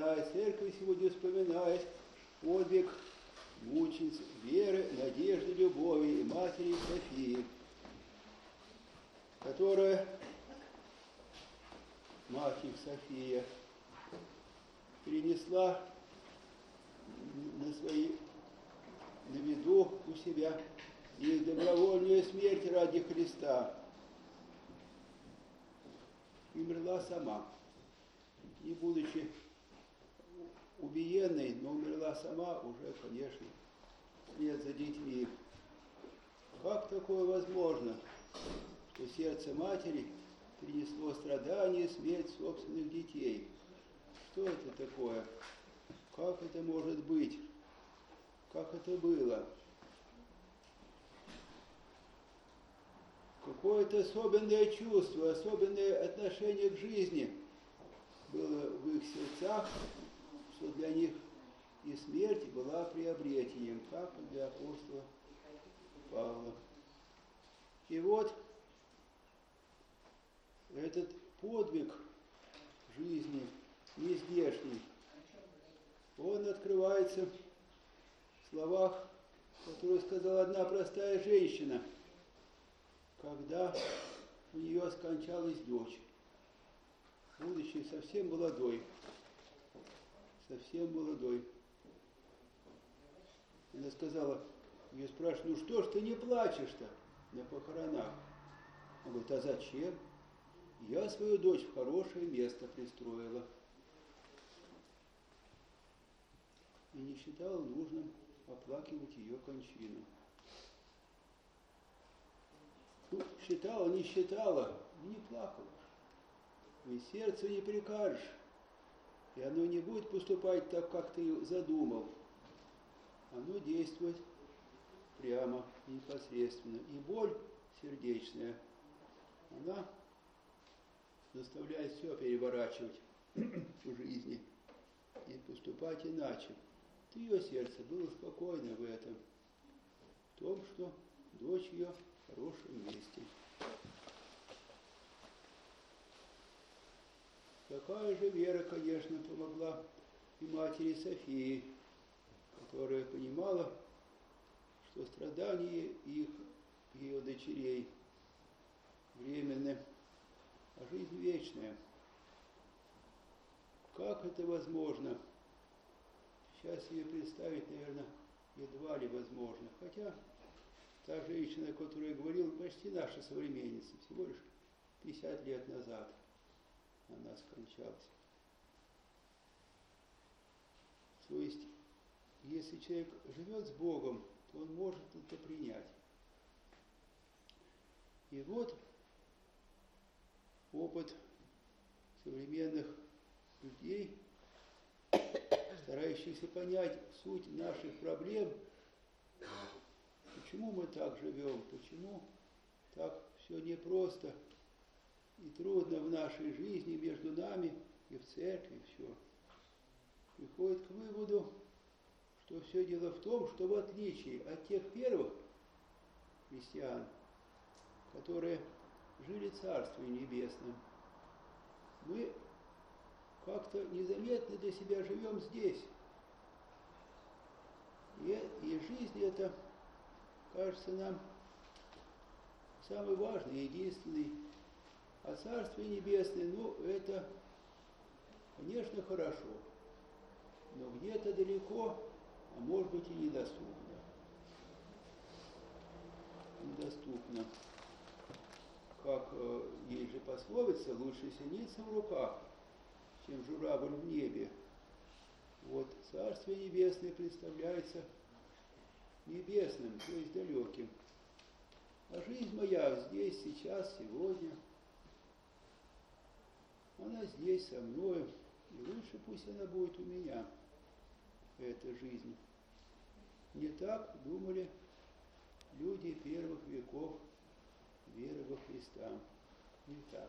вспоминает, церковь сегодня вспоминает подвиг мучениц веры, надежды, любови и матери Софии, которая, мать их София, перенесла на виду у себя их добровольную смерть ради Христа. И умерла сама. Не будучи убиенной, но умерла сама уже, конечно, вслед за детьми. Как такое возможно, что сердце матери перенесло страдания и смерть собственных детей? Что это такое? Как это может быть? Как это было? Какое-то особенное чувство, особенное отношение к жизни было в их сердцах, что для них и смерть была приобретением, как и для апостола Павла. И вот этот подвиг жизни нездешний, он открывается в словах, которые сказала одна простая женщина, когда у нее скончалась дочь, будучи совсем молодой. Она сказала, ее спрашивают, ну что ж ты не плачешь-то на похоронах? Он говорит, а зачем? Я свою дочь в хорошее место пристроила. И не считала нужным оплакивать ее кончину. Ну, считала, не считала, не плакала. Ведь сердцу не прикажешь, и оно не будет поступать так, как ты задумал. Оно действует прямо, непосредственно. И боль сердечная, она заставляет все переворачивать в жизни и поступать иначе. Ее сердце было спокойно в этом, в том, что дочь ее в хорошем месте. Такая же вера, конечно, помогла и матери Софии, которая понимала, что страдания их, ее дочерей, временны, а жизнь вечная. Как это возможно? Сейчас себе представить, наверное, едва ли возможно. Хотя та женщина, о которой я говорил, почти наша современница, всего лишь 50 лет назад она скончалась. То есть, если человек живет с Богом, то он может это принять. И вот опыт современных людей, старающихся понять суть наших проблем, почему мы так живем, почему так все непросто и трудно в нашей жизни, между нами и в церкви все. Приходит к выводу, что все дело в том, что в отличие от тех первых христиан, которые жили в Царстве Небесном, мы как-то незаметно для себя живем здесь. И жизнь эта кажется нам самой важной, единственной. А Царствие Небесное, это, конечно, хорошо, но где-то далеко, а может быть и недоступно. Недоступно. Как есть же пословица, лучше синица в руках, чем журавль в небе. Вот Царствие Небесное представляется небесным, то есть далеким. А жизнь моя здесь, сейчас, сегодня, она здесь со мной, и лучше пусть она будет у меня, эта жизнь. Не так думали люди первых веков веры во Христа. Не так.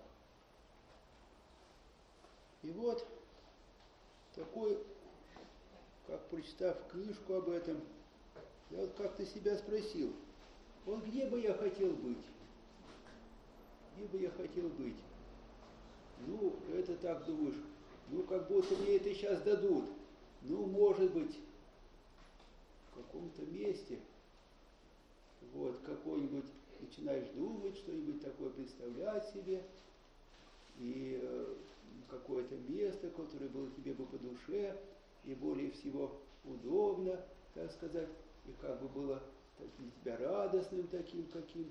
И вот такой, как прочитав книжку об этом, я вот как-то себя спросил, вот где бы я хотел быть? Где бы я хотел быть? Ну, это так думаешь, ну, как будто мне это сейчас дадут. Ну, может быть, в каком-то месте, вот, какой-нибудь, начинаешь думать, что-нибудь такое представлять себе, и какое-то место, которое было тебе бы по душе, и более всего удобно, так сказать, и как бы было для тебя радостным таким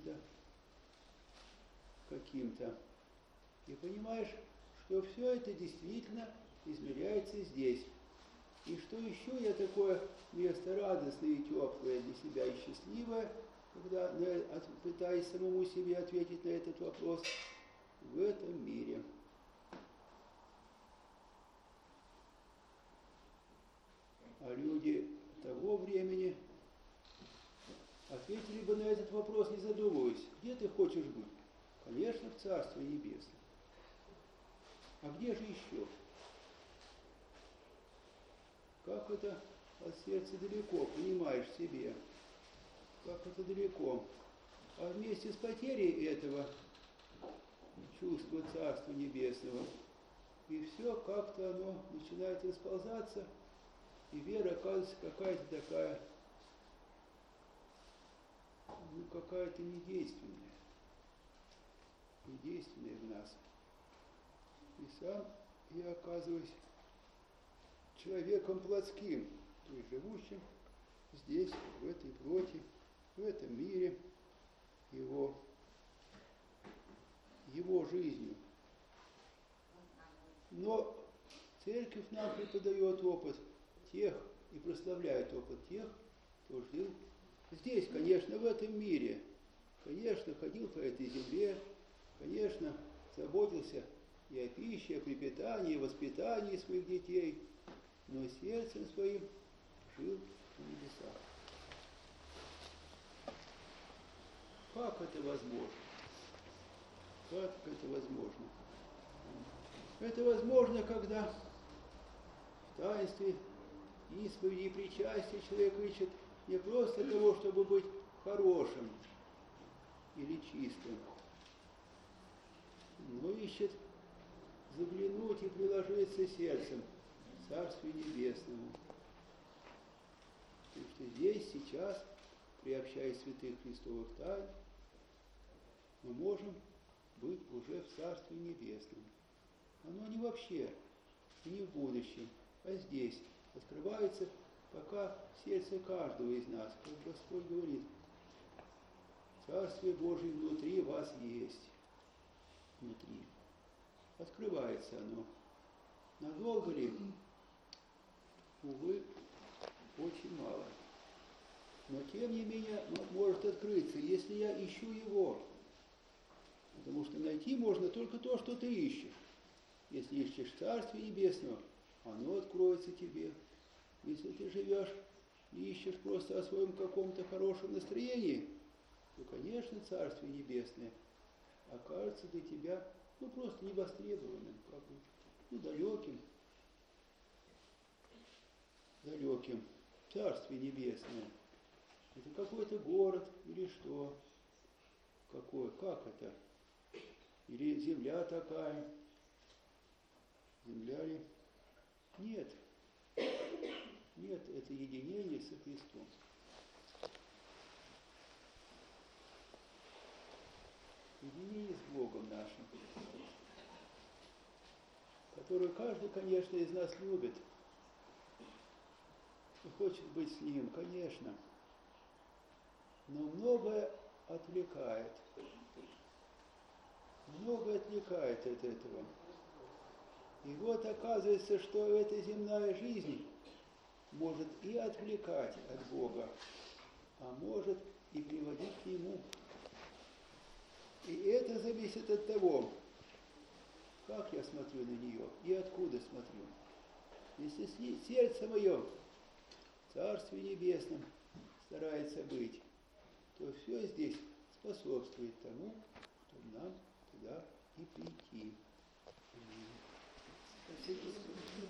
каким-то. И понимаешь, что все это действительно измеряется здесь. И что еще я такое место радостное и теплое для себя и счастливое, когда пытаюсь самому себе ответить на этот вопрос в этом мире. А люди того времени ответили бы на этот вопрос, не задумываясь. Где ты хочешь быть? Конечно, в Царстве Небесном. А где же еще? Как это от сердца далеко, понимаешь себе? Как это далеко. А вместе с потерей этого чувства Царства Небесного, и все как-то оно начинает расползаться, и вера оказывается какая-то такая, ну, какая-то недейственная в нас. И сам я оказываюсь человеком плотским, то есть живущим здесь, в этой плоти, в этом мире, его жизнью. Но Церковь нам преподает опыт тех и прославляет опыт тех, кто жил здесь, конечно, в этом мире. Конечно, ходил по этой земле, конечно, заботился и о пище, о препитании, и воспитании своих детей, но сердцем своим жил на небесах. Как это возможно? Как это возможно? Это возможно, когда в таинстве исповеди и причастия человек ищет не просто того, чтобы быть хорошим или чистым, но ищет заглянуть и приложиться сердцем к Царствию Небесному. Потому что здесь, сейчас, приобщаясь святых Христовых тайн, мы можем быть уже в Царстве Небесном. Оно не вообще, и не в будущем, а здесь открывается пока в сердце каждого из нас, как Господь говорит, Царствие Божие внутри вас есть. Внутри. Открывается оно. Надолго ли? Увы, очень мало. Но тем не менее может открыться, если я ищу его. Потому что найти можно только то, что ты ищешь. Если ищешь Царствие Небесного, оно откроется тебе. Если ты живешь и ищешь просто о своем каком-то хорошем настроении, то, конечно, Царствие Небесное окажется для тебя, ну, просто невостребованным, как бы, ну, далеким. Царствие Небесное. Это какой-то город или что? Какое? Как это? Или земля такая? Земля ли? Нет. Нет, это единение со Христом. Единение с Богом нашим, который каждый, конечно, из нас любит и хочет быть с Ним, конечно, но многое отвлекает от этого. И вот оказывается, что эта земная жизнь может и отвлекать от Бога, а может и приводить к Нему. И это зависит от того, как я смотрю на нее и откуда смотрю. Если сердце мое в Царстве Небесном старается быть, то все здесь способствует тому, чтобы нам туда и прийти. Спасибо.